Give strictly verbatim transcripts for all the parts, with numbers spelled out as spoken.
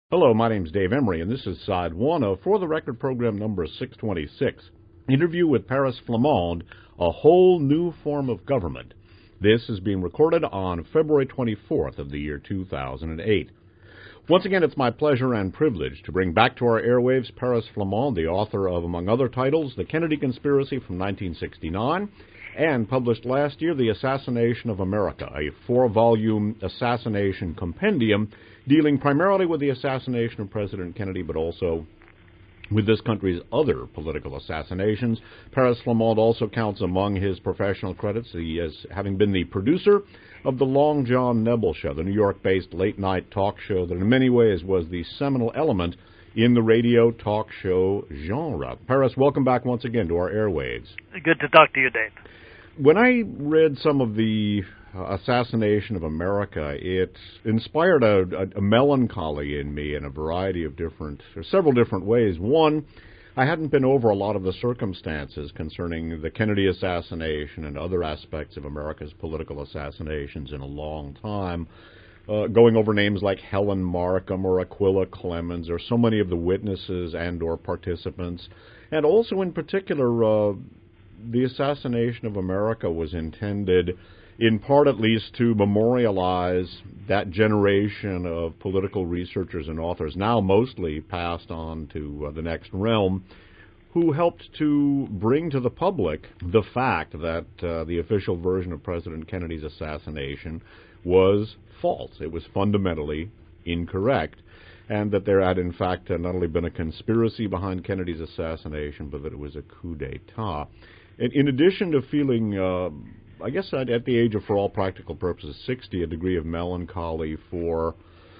Hello, my name's Dave Emery, and this is side one of For the Record program number six twenty-six. Interview with Paris Flammonde, A Whole New Form of Government. This is being recorded on February twenty-fourth of the year two thousand eight. Once again, it's my pleasure and privilege to bring back to our airwaves Paris Flammonde, the author of, among other titles, The Kennedy Conspiracy from nineteen sixty-nine, and published last year, The Assassination of America, a four-volume assassination compendium dealing primarily with the assassination of President Kennedy, but also with this country's other political assassinations. Paris Flammonde also counts among his professional credits he as having been the producer of the Long John Nebel Show, the New York-based late-night talk show that in many ways was the seminal element in the radio talk show genre. Paris, welcome back once again to our airwaves. Good to talk to you, Dave. When I read some of the uh, Assassination of America, it inspired a, a, a melancholy in me in a variety of different, or several different ways. One, I hadn't been over a lot of the circumstances concerning the Kennedy assassination and other aspects of America's political assassinations in a long time, uh, going over names like Helen Markham or Aquila Clemens or so many of the witnesses and or participants, and also in particular uh, the assassination of America was intended, in part at least, to memorialize that generation of political researchers and authors, now mostly passed on to uh, the next realm, who helped to bring to the public the fact that uh, the official version of President Kennedy's assassination was false. It was fundamentally incorrect, and that there had, in fact, uh, not only been a conspiracy behind Kennedy's assassination, but that it was a coup d'etat. In, in addition to feeling, uh, I guess at, at the age of, for all practical purposes, sixty, a degree of melancholy for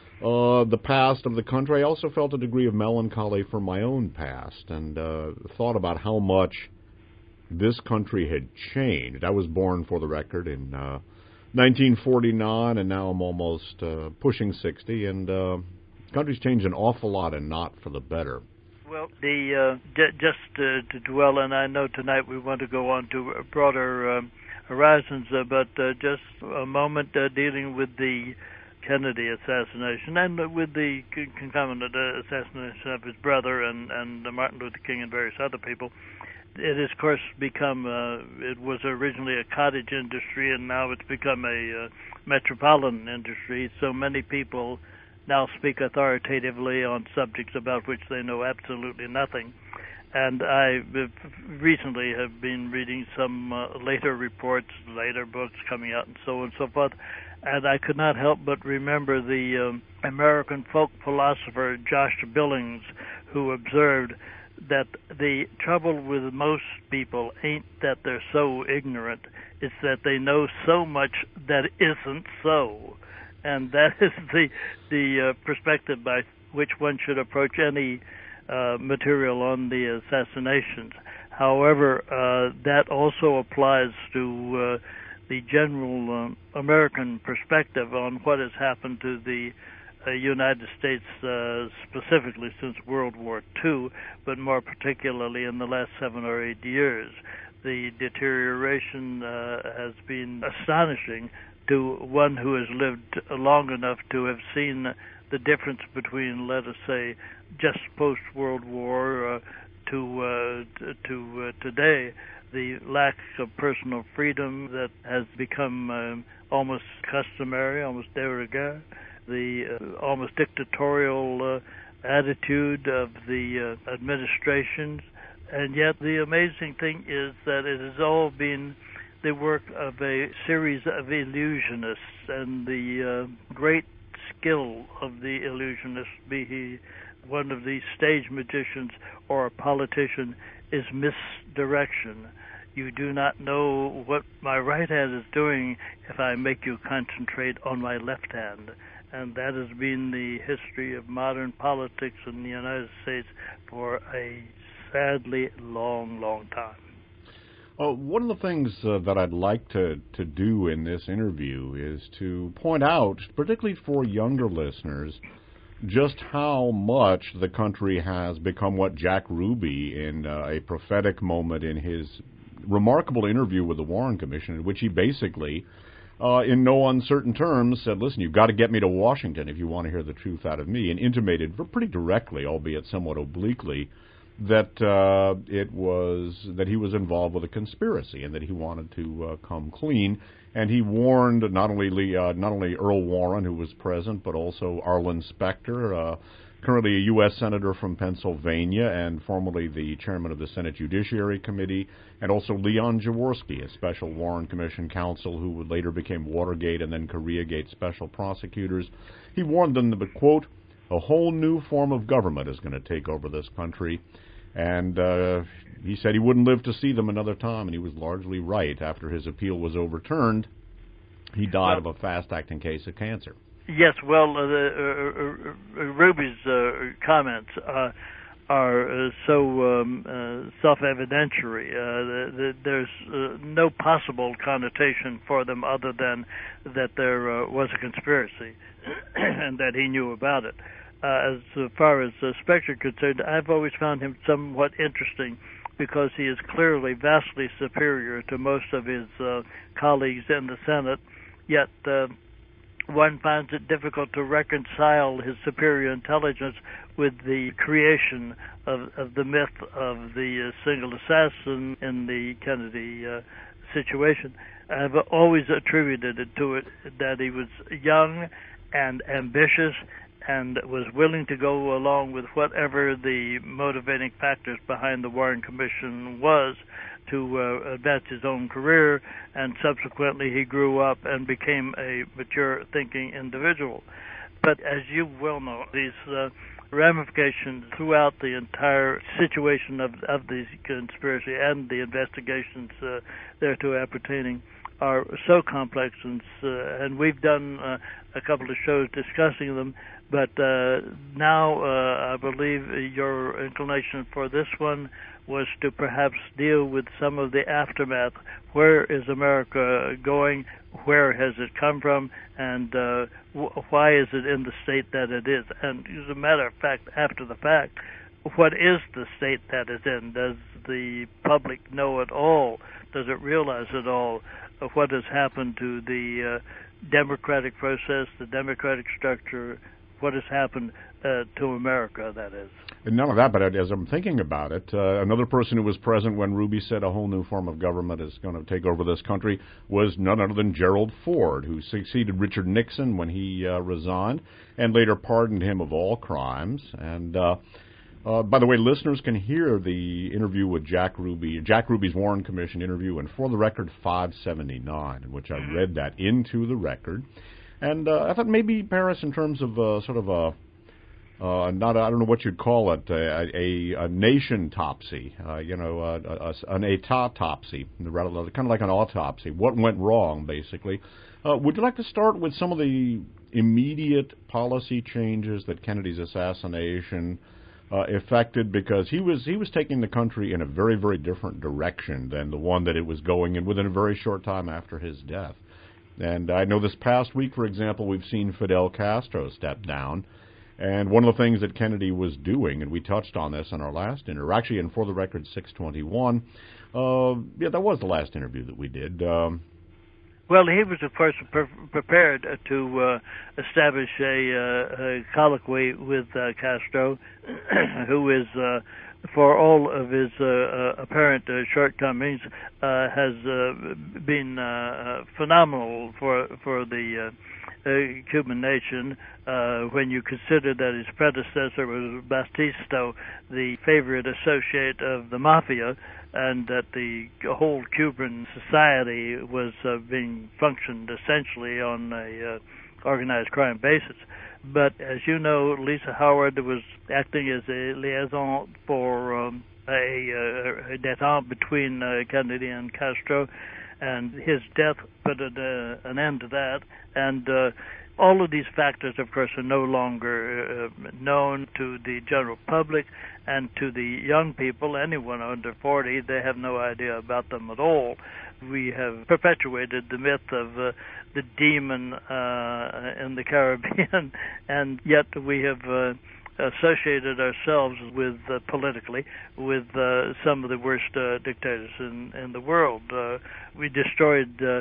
uh, the past of the country, I also felt a degree of melancholy for my own past, and uh, thought about how much this country had changed. I was born, for the record, in uh, nineteen forty-nine, and now I'm almost uh, pushing sixty, and uh, the country's changed an awful lot, and not for the better. Well, the uh, j- just uh, to dwell, and I know tonight we want to go on to broader um, horizons, uh, but uh, just a moment uh, dealing with the Kennedy assassination and uh, with the concomitant uh, assassination of his brother and, and uh, Martin Luther King and various other people. It has, of course, become, uh, it was originally a cottage industry, and now it's become a uh, metropolitan industry. So many people now speak authoritatively on subjects about which they know absolutely nothing. And I recently have been reading some uh, later reports, later books coming out, and so on and so forth, and I could not help but remember the um, American folk philosopher Josh Billings, who observed that the trouble with most people ain't that they're so ignorant, it's that they know so much that isn't so. And that is the the uh, perspective by which one should approach any uh, material on the assassinations. However, uh, that also applies to uh, the general uh, American perspective on what has happened to the uh, United States uh, specifically since World War Two, but more particularly in the last seven or eight years. The deterioration uh, has been astonishing to one who has lived long enough to have seen the difference between, let us say, just post-World War uh, to uh, to uh, today, the lack of personal freedom that has become um, almost customary, almost de rigueur, the uh, almost dictatorial uh, attitude of the uh, administrations, and yet the amazing thing is that it has all been the work of a series of illusionists, and the uh, great skill of the illusionist, be he one of the stage magicians or a politician, is misdirection. You do not know what my right hand is doing if I make you concentrate on my left hand. And that has been the history of modern politics in the United States for a sadly long, long time. Uh, one of the things uh, that I'd like to, to do in this interview is to point out, particularly for younger listeners, just how much the country has become what Jack Ruby, in uh, a prophetic moment in his remarkable interview with the Warren Commission, in which he basically uh, in no uncertain terms, said, listen, you've got to get me to Washington if you want to hear the truth out of me, and intimated pretty directly, albeit somewhat obliquely, that uh, it was that he was involved with a conspiracy and that he wanted to uh, come clean. And he warned not only Lee, uh, not only Earl Warren, who was present, but also Arlen Specter, uh, currently a U S Senator from Pennsylvania and formerly the chairman of the Senate Judiciary Committee, and also Leon Jaworski, a special Warren Commission counsel who would later became Watergate and then Koreagate special prosecutors. He warned them that, quote, a whole new form of government is going to take over this country. And uh, he said he wouldn't live to see them another time, and he was largely right. After his appeal was overturned, he died well, of a fast-acting case of cancer. Yes, well, uh, the, uh, uh, Ruby's uh, comments uh, are uh, so um, uh, self-evidentiary. Uh, the, the, there's uh, no possible connotation for them other than that there uh, was a conspiracy and that he knew about it. Uh, as far as uh, Specter concerned, I've always found him somewhat interesting because he is clearly vastly superior to most of his uh, colleagues in the Senate, yet uh, one finds it difficult to reconcile his superior intelligence with the creation of, of the myth of the uh, single assassin in the Kennedy uh, situation. I've always attributed it to it that he was young and ambitious and was willing to go along with whatever the motivating factors behind the Warren Commission was to uh, advance his own career, and subsequently he grew up and became a mature thinking individual. But as you well know, these uh, ramifications throughout the entire situation of, of the conspiracy and the investigations uh, thereto appertaining are so complex, and, uh, and we've done uh, a couple of shows discussing them. But uh, now uh, I believe your inclination for this one was to perhaps deal with some of the aftermath. Where is America going? Where has it come from? And uh, w- why is it in the state that it is? And as a matter of fact, after the fact, what is the state that it's in? Does the public know at all? Does it realize at all of what has happened to the uh, democratic process, the democratic structure, what has happened uh, to America, that is? And none of that, but as I'm thinking about it, uh, another person who was present when Ruby said a whole new form of government is going to take over this country was none other than Gerald Ford, who succeeded Richard Nixon when he uh, resigned and later pardoned him of all crimes. And uh, uh, by the way, listeners can hear the interview with Jack Ruby, Jack Ruby's Warren Commission interview, and For the Record five seventy-nine, in which I read that into the record. And uh, I thought maybe, Paris, in terms of uh, sort of a, uh, not a, I don't know what you'd call it, a, a, a nation-topsy, uh, you know, a, a, an etat-topsy, kind of like an autopsy, what went wrong, basically. Uh, would you like to start with some of the immediate policy changes that Kennedy's assassination uh, affected? Because he was he was taking the country in a very, very different direction than the one that it was going in within a very short time after his death. And I know this past week, for example, we've seen Fidel Castro step down. And one of the things that Kennedy was doing, and we touched on this in our last interview, actually in For the Record six twenty-one, uh, yeah, that was the last interview that we did. Um, well, he was, of course, pre- prepared to uh, establish a, uh, a colloquy with uh, Castro, who is... Uh, for all of his uh, uh, apparent uh, shortcomings, uh, has uh, been uh, phenomenal for for the uh, uh, Cuban nation. Uh, when you consider that his predecessor was Batista, the favorite associate of the mafia, and that the whole Cuban society was uh, being functioned essentially on a uh, organized crime basis. But as you know, Lisa Howard was acting as a liaison for um, a, a, a détente between uh, Kennedy and Castro, and his death put an, uh, an end to that. And uh, all of these factors, of course, are no longer uh, known to the general public, and to the young people, anyone under forty, they have no idea about them at all. We have perpetuated the myth of uh, the demon uh, in the Caribbean, and yet we have uh, associated ourselves with, uh, politically, with uh, some of the worst uh, dictators in, in the world. Uh, we destroyed uh,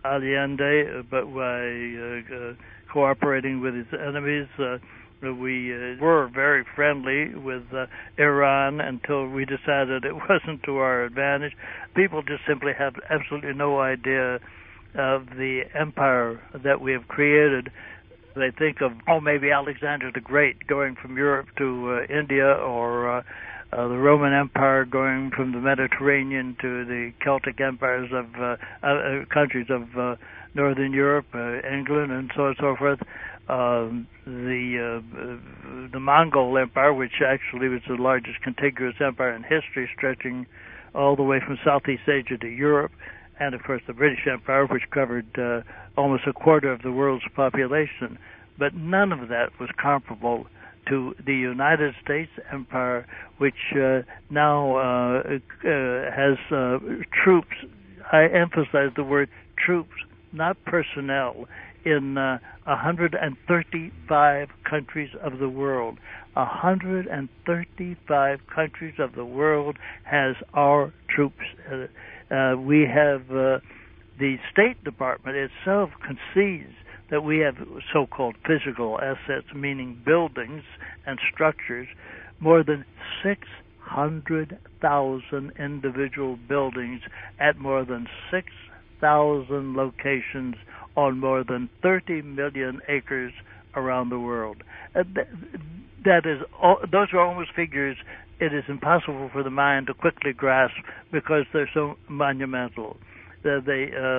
Allende, but by uh, uh, cooperating with his enemies. Uh, we uh, were very friendly with uh, Iran until we decided it wasn't to our advantage. People just simply have absolutely no idea of the empire that we have created. They think of, oh, maybe Alexander the Great going from Europe to uh, India, or uh, uh, the Roman Empire going from the Mediterranean to the Celtic empires of uh, uh, countries of uh, Northern Europe, uh, England, and so on and so forth. Um, the uh, the Mongol Empire, which actually was the largest contiguous empire in history, stretching all the way from Southeast Asia to Europe, and of course the British Empire, which covered uh, almost a quarter of the world's population. But none of that was comparable to the United States Empire, which uh, now uh, uh, has uh, troops. I emphasize the word troops, not personnel, in uh, one hundred thirty-five countries of the world. one hundred thirty-five countries of the world has our troops. Uh, uh, we have uh, the State Department itself concedes that we have so-called physical assets, meaning buildings and structures, more than six hundred thousand individual buildings at more than six thousand locations on more than thirty million acres around the world. Uh, th- that is, all, those are almost figures it is impossible for the mind to quickly grasp because they're so monumental. Uh, they, uh,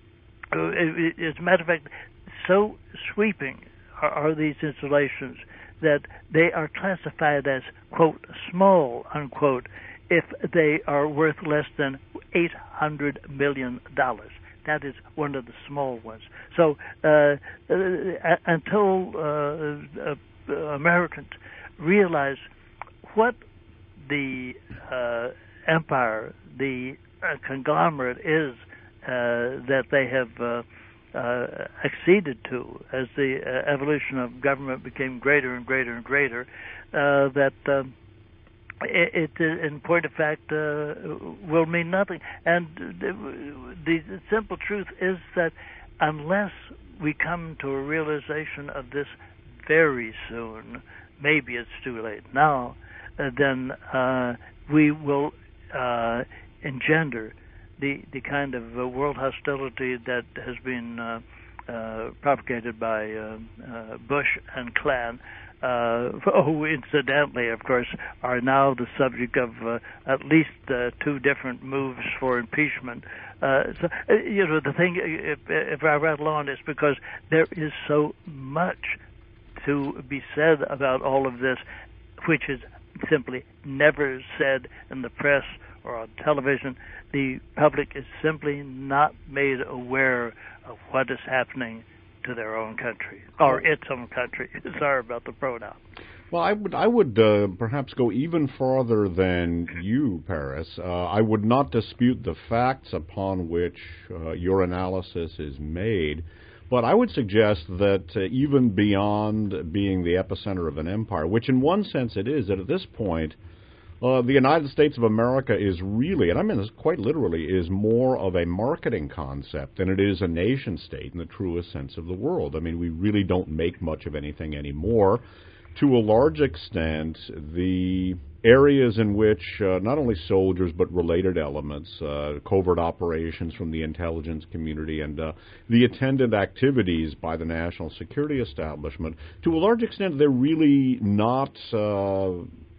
it, it, as a matter of fact, so sweeping are, are these installations that they are classified as, quote, small, unquote, if they are worth less than eight hundred million dollars. That is one of the small ones. So uh, uh, until uh, uh, Americans realize what the uh, empire, the uh, conglomerate is uh, that they have uh, uh, acceded to as the uh, evolution of government became greater and greater and greater, uh, that um, It, it, in point of fact, uh, will mean nothing. And the, the simple truth is that unless we come to a realization of this very soon, maybe it's too late now, uh, then uh, we will uh, engender the, the kind of uh, world hostility that has been uh, uh, propagated by uh, uh, Bush and Klan. Uh, who incidentally, of course, are now the subject of uh, at least uh, two different moves for impeachment. Uh, so, uh, you know, the thing, if, if I rattle on, is because there is so much to be said about all of this, which is simply never said in the press or on television. The public is simply not made aware of what is happening to their own country, or its own country. Sorry about the pronoun. Well, I would I would uh, perhaps go even farther than you, Paris. Uh, I would not dispute the facts upon which uh, your analysis is made, but I would suggest that uh, even beyond being the epicenter of an empire, which in one sense it is, that at this point, Uh, the United States of America is really, and I mean this quite literally, is more of a marketing concept than it is a nation state in the truest sense of the world. I mean, we really don't make much of anything anymore. To a large extent, the areas in which uh, not only soldiers but related elements, uh, covert operations from the intelligence community, and uh, the attendant activities by the national security establishment, to a large extent, they're really not Uh,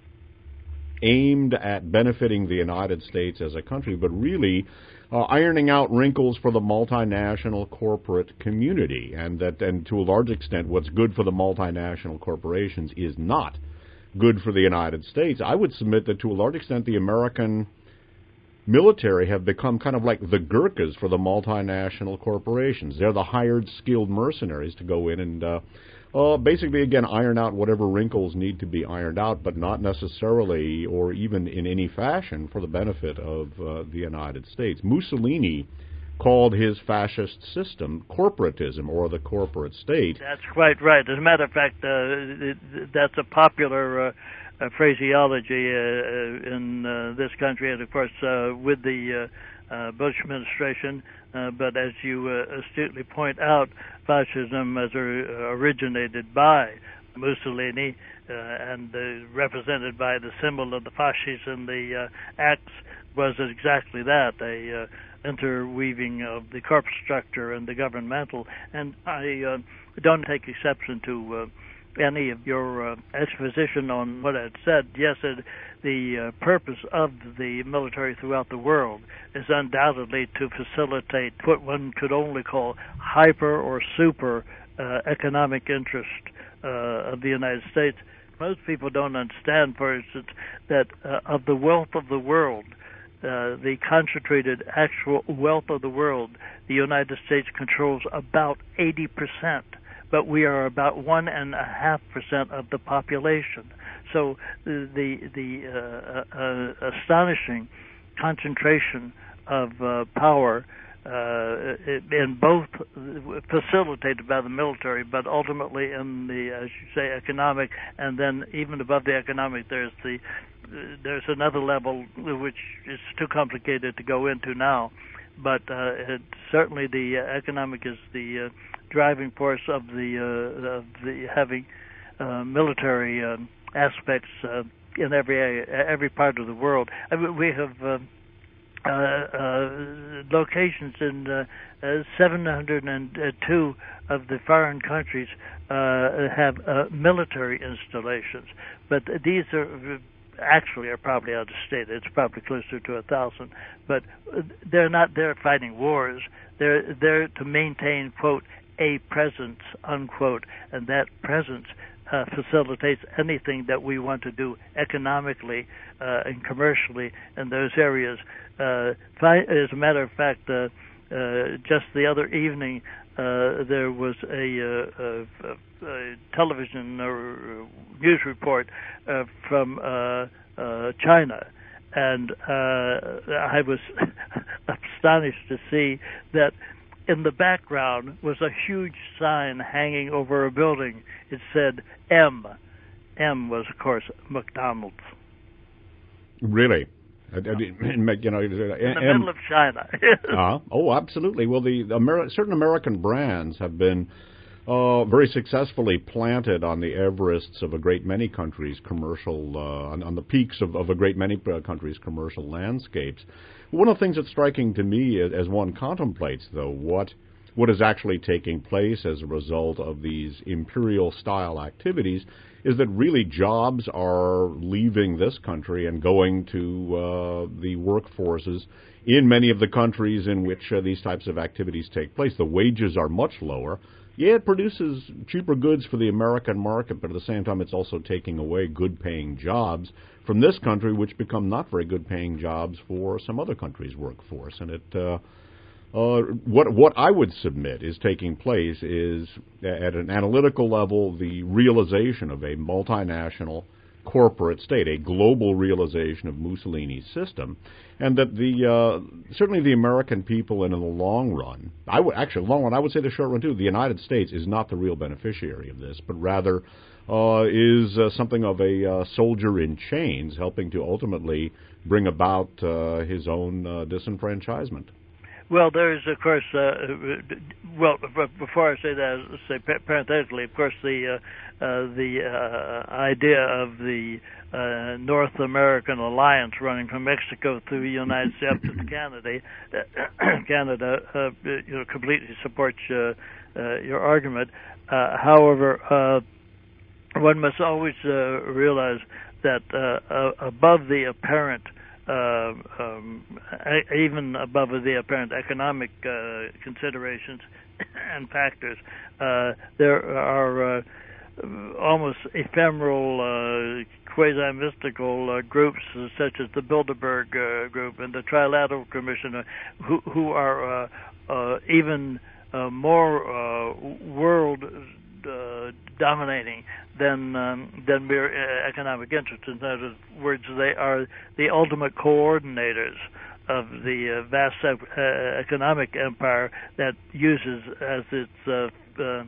aimed at benefiting the United States as a country, but really uh, ironing out wrinkles for the multinational corporate community, and that, and to a large extent, what's good for the multinational corporations is not good for the United States. I would submit that to a large extent, the American military have become kind of like the Gurkhas for the multinational corporations. They're the hired, skilled mercenaries to go in and uh, Uh, basically, again, iron out whatever wrinkles need to be ironed out, but not necessarily or even in any fashion for the benefit of uh, the United States. Mussolini called his fascist system corporatism, or the corporate state. That's quite right. As a matter of fact, uh, that's a popular uh, uh, phraseology uh, in uh, this country, and of course uh, with the uh, uh, Bush administration. Uh, but as you uh, astutely point out, fascism as or, originated by Mussolini uh, and uh, represented by the symbol of the fasces and the uh, axe was exactly that, a uh, interweaving of the corporate structure and the governmental. And I uh, don't take exception to uh, any of your uh, exposition on what I had said. Yes, it, the uh, purpose of the military throughout the world is undoubtedly to facilitate what one could only call hyper or super uh, economic interest uh, of the United States. Most people don't understand, for instance, that uh, of the wealth of the world, uh, the concentrated actual wealth of the world, the United States controls about eighty percent. But we are about one and a half percent of the population. So the the uh, uh, astonishing concentration of uh, power uh, in both facilitated by the military, but ultimately in the, as you say, economic, and then even above the economic, there's the there's another level which is too complicated to go into now. But uh, it, certainly the uh, economic is the uh, driving force of the uh, of the having uh, military uh, aspects uh, in every every part of the world. I mean, we have uh, uh, uh, locations in uh, uh, seven hundred two of the foreign countries uh, have uh, military installations, but these are. Actually are probably understated. It's probably closer to a thousand, but they're not there fighting wars. They're there to maintain, quote, a presence, unquote, and that presence uh, facilitates anything that we want to do economically uh, and commercially in those areas. Uh, as a matter of fact, uh, uh, just the other evening, uh, there was a, uh, a, a television or news report uh, from uh, uh, China, and uh, I was astonished to see that in the background was a huge sign hanging over a building. It said M. M was, of course, McDonald's. Really? I, I, you know, in the M, middle of China. uh, oh, absolutely. Well, the, the Ameri- certain American brands have been uh, very successfully planted on the Everests of a great many countries' commercial, uh, on, on the peaks of, of a great many uh, countries' commercial landscapes. One of the things that's striking to me as, as one contemplates, though, what what is actually taking place as a result of these imperial-style activities is that really jobs are leaving this country and going to uh, the workforces in many of the countries in which uh, these types of activities take place. The wages are much lower. Yeah, it produces cheaper goods for the American market, but at the same time it's also taking away good-paying jobs from this country, which become not very good-paying jobs for some other countries' workforce. And it, uh, uh, what what I would submit is taking place is, at an analytical level, the realization of a multinational corporate state, a global realization of Mussolini's system, and that the uh, certainly the American people, and in the long run, I would actually long run, I would say the short run too, the United States is not the real beneficiary of this, but rather uh, is uh, something of a uh, soldier in chains, helping to ultimately bring about uh, his own uh, disenfranchisement. Well, there is, of course, uh, well, before I say that, I'll say parenthetically, of course, the uh, uh, the uh, idea of the uh, North American alliance running from Mexico through the United States to Canada, uh, Canada, uh, you know, completely supports uh, uh, your argument. Uh, however, uh, one must always uh, realize that uh, uh, above the apparent Uh, um, even above the apparent economic uh, considerations and factors, uh, there are uh, almost ephemeral, uh, quasi-mystical uh, groups such as the Bilderberg uh, Group and the Trilateral Commission, uh, who, who are uh, uh, even uh, more uh, world Uh, dominating than um, than mere uh, economic interests. In other words, they are the ultimate coordinators of the uh, vast uh, economic empire that uses as its uh, uh,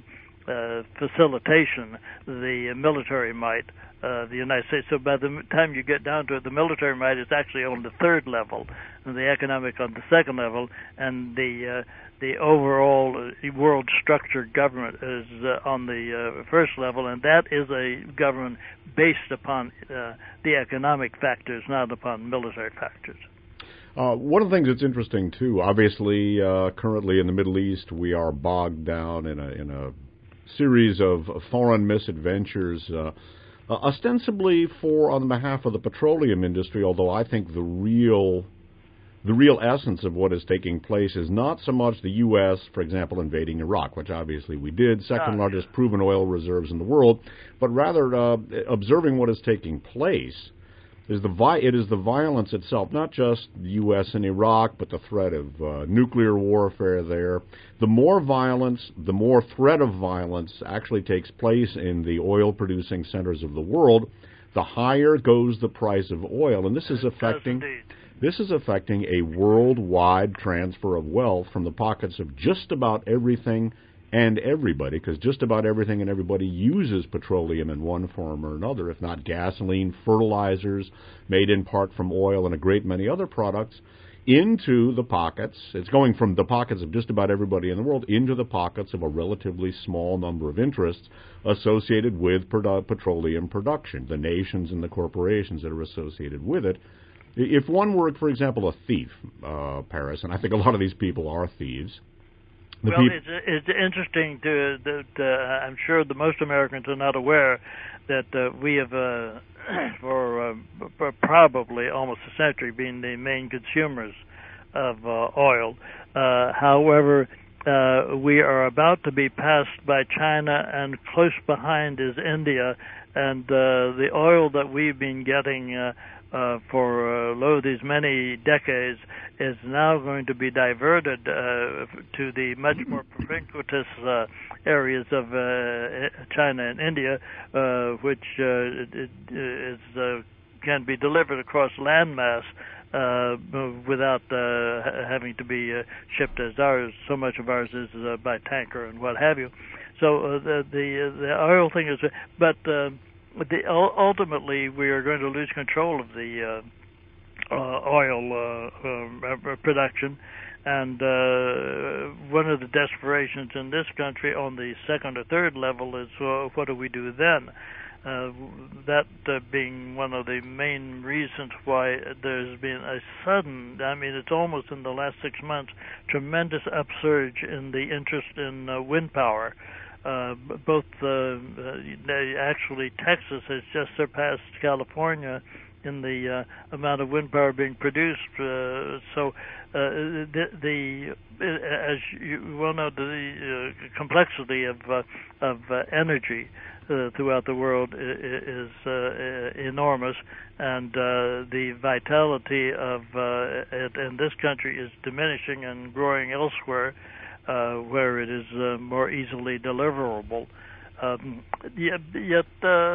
uh, facilitation, the military might of uh, the United States. So by the time you get down to it, the military might is actually on the third level, and the economic on the second level, and the uh, the overall uh, world structured government is uh, on the uh, first level, and that is a government based upon uh, the economic factors, not upon military factors. Uh, one of the things that's interesting too, obviously, uh, currently in the Middle East, we are bogged down in a in a series of foreign misadventures, uh, uh, ostensibly for on behalf of the petroleum industry. Although I think the real the real essence of what is taking place is not so much the U S, for example, invading Iraq, which obviously we did, second largest proven oil reserves in the world, but rather uh, observing what is taking place. Is the vi- it is the violence itself, not just the U S and Iraq, but the threat of uh, nuclear warfare there. The more violence, the more threat of violence actually takes place in the oil-producing centers of the world, the higher goes the price of oil. And this is affecting this is affecting a worldwide transfer of wealth from the pockets of just about everything and everybody, because just about everything and everybody uses petroleum in one form or another, if not gasoline, fertilizers made in part from oil, and a great many other products, into the pockets. It's going from the pockets of just about everybody in the world into the pockets of a relatively small number of interests associated with produ- petroleum production, the nations and the corporations that are associated with it. If one were, for example, a thief, uh, Paris, and I think a lot of these people are thieves. The well, it's, it's interesting to that. Uh, I'm sure that most Americans are not aware that uh, we have, uh, for, uh, for probably almost a century, been the main consumers of uh, oil. Uh, however, uh, we are about to be passed by China, and close behind is India. And uh, the oil that we've been getting uh, uh, for uh, lo these many decades is now going to be diverted uh, to the much more propinquitous uh, areas of uh, China and India, uh, which uh, it, it is uh, can be delivered across landmass uh, without uh, having to be uh, shipped as ours. So much of ours is uh, by tanker and what have you. So uh, the the the oil thing is, but uh, the, ultimately we are going to lose control of the uh, uh, oil uh, uh, production, and uh, one of the desperations in this country on the second or third level is uh, what do we do then? Uh, that uh, being one of the main reasons why there's been a sudden, I mean, it's almost in the last six months, tremendous upsurge in the interest in uh, wind power. Uh, both uh, uh, actually Texas has just surpassed California in the uh, amount of wind power being produced. Uh, so uh, the, the as you well know, the uh, complexity of uh, of uh, energy uh, throughout the world is uh, enormous, and uh, the vitality of uh, it in this country is diminishing and growing elsewhere, Uh, where it is uh, more easily deliverable. Um, yet, yet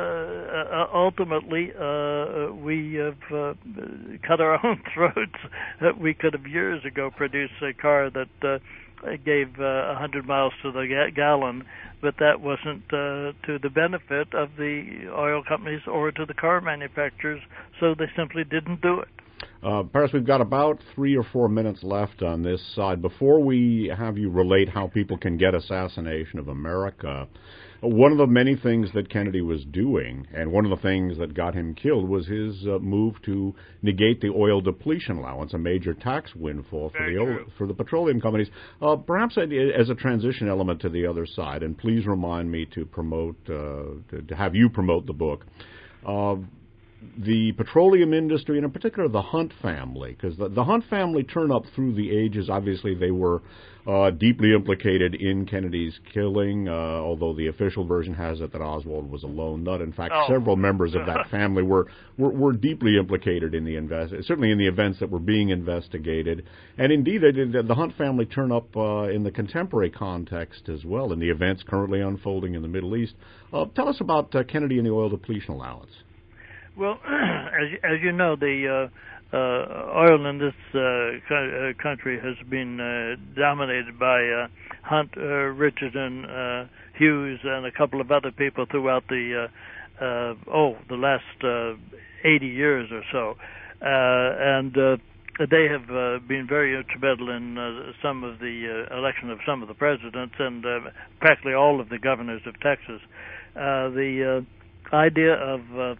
uh, ultimately, uh, we have uh, cut our own throats. We could have years ago produced a car that uh, gave uh, one hundred miles to the ga- gallon, but that wasn't uh, to the benefit of the oil companies or to the car manufacturers, so they simply didn't do it. Uh, Paris, we've got about three or four minutes left on this side. Before we have you relate how people can get Assassination of America, one of the many things that Kennedy was doing, and one of the things that got him killed, was his uh, move to negate the oil depletion allowance, a major tax windfall for, the, oil, for the petroleum companies. Uh, perhaps as a transition element to the other side, and please remind me to promote, uh, to, to have you promote the book. Uh, The petroleum industry, and in particular the Hunt family, because the, the Hunt family turn up through the ages. Obviously, they were uh, deeply implicated in Kennedy's killing, uh, although the official version has it that Oswald was a lone nut. In fact, oh. several members of that family were, were, were deeply implicated in the invest, certainly in the events that were being investigated. And indeed, they did, the Hunt family turn up uh, in the contemporary context as well, in the events currently unfolding in the Middle East. Uh, tell us about uh, Kennedy and the oil depletion allowance. Well, as, as you know, the uh, uh, oil in this uh, co- uh, country has been uh, dominated by uh, Hunt, uh, Richardson, uh, Hughes, and a couple of other people throughout the uh, uh, oh the last uh, eighty years or so, uh, and uh, they have uh, been very instrumental in uh, some of the uh, election of some of the presidents and uh, practically all of the governors of Texas. Uh, the uh, idea of uh,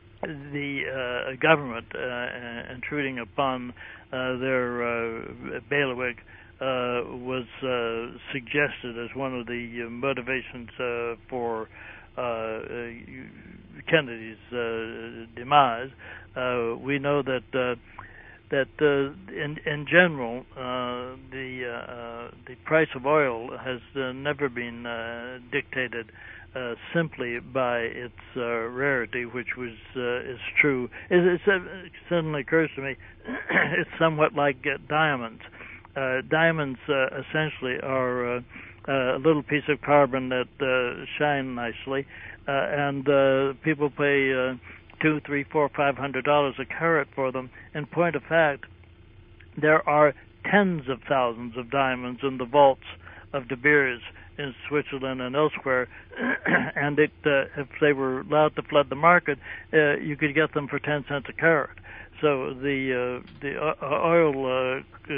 the uh, government uh, intruding upon uh, their uh, bailiwick uh, was uh, suggested as one of the motivations uh, for uh, Kennedy's uh, demise. Uh, we know that uh, that uh, in in general uh, the uh, the price of oil has uh, never been uh, dictated Uh, simply by its uh, rarity, which was uh, is true. It, it, it suddenly occurs to me, it's somewhat like uh, diamonds. Uh, diamonds uh, essentially are uh, a little piece of carbon that uh, shine nicely, uh, and uh, people pay uh, two, three, four, five hundred dollars a carat for them. In point of fact, there are tens of thousands of diamonds in the vaults of De Beers in Switzerland and elsewhere, and it, uh, if they were allowed to flood the market, uh, you could get them for ten cents a carat. So the uh, the oil uh, uh,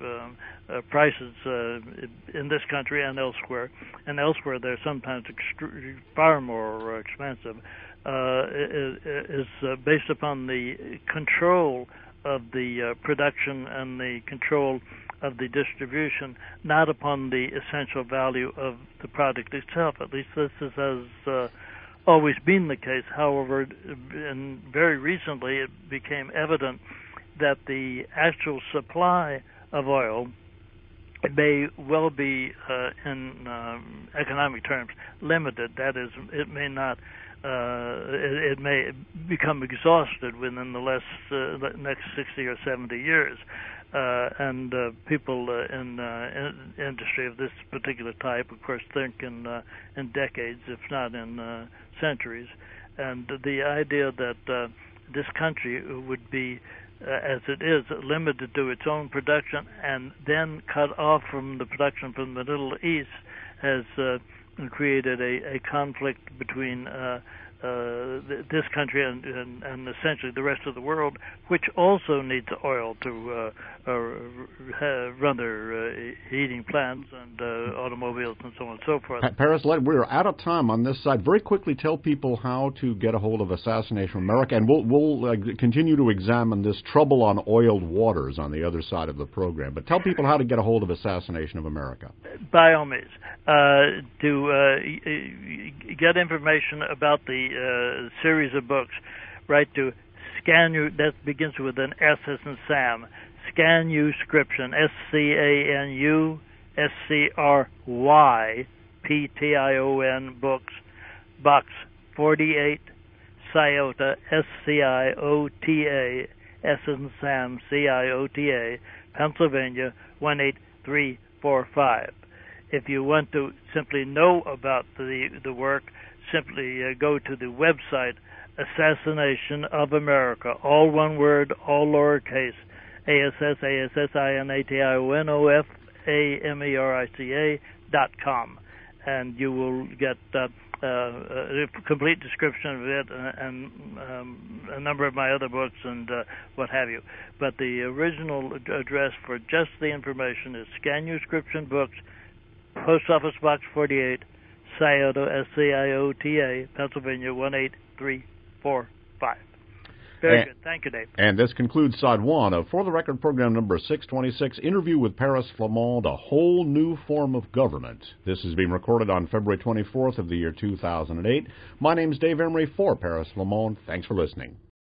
uh, prices uh, in this country and elsewhere, and elsewhere they're sometimes extre- far more expensive, uh, is uh, based upon the control of the uh, production and the control of the distribution, not upon the essential value of the product itself. At least this is, has uh, always been the case. However, and very recently it became evident that the actual supply of oil may well be, uh, in um, economic terms, limited. That is, it may not Uh, it, it may become exhausted within the less, uh, next sixty or seventy years. Uh, and uh, people uh, in, uh, in industry of this particular type, of course, think in, uh, in decades, if not in uh, centuries. And the idea that uh, this country would be, uh, as it is, limited to its own production and then cut off from the production from the Middle East has uh, created a, a conflict between uh, uh, th- this country and, and, and essentially the rest of the world, which also needs oil to uh, uh, run their uh, heating plants and uh, automobiles and so on and so forth. Paris, we're out of time on this side. Very quickly, tell people how to get a hold of Assassination America, and we'll, we'll uh, continue to examine this trouble on oiled waters on the other side of the program. But tell people how to get a hold of Assassination of America. By all means. Uh, to uh, get information about the uh, series of books, write to Scanu, that begins with an S as in Sam, Scanuscription, S C A N U S C R Y P T I O N, Books, Box forty-eight, Scioto, S C I O T A, S as in Sam, C I O T A, Pennsylvania, one eight three four five. If you want to simply know about the the work, simply uh, go to the website Assassination of America, all one word, all lowercase, A S S A S S I N A T I O N O F A M E R I C A dot com, and you will get uh, uh, a complete description of it and, and um, a number of my other books and uh, what have you. But the original address for just the information is Scanuscription Books, Post Office Box forty-eight, Scioto, S C I O T A, Pennsylvania, one eight three four five. Very and, good. Thank you, Dave. And this concludes side one of For the Record program number six twenty-six, Interview with Paris Flammonde, A Whole New Form of Government. This is being recorded on February twenty-fourth of the year two thousand eight. My name is Dave Emery for Paris Flammonde. Thanks for listening.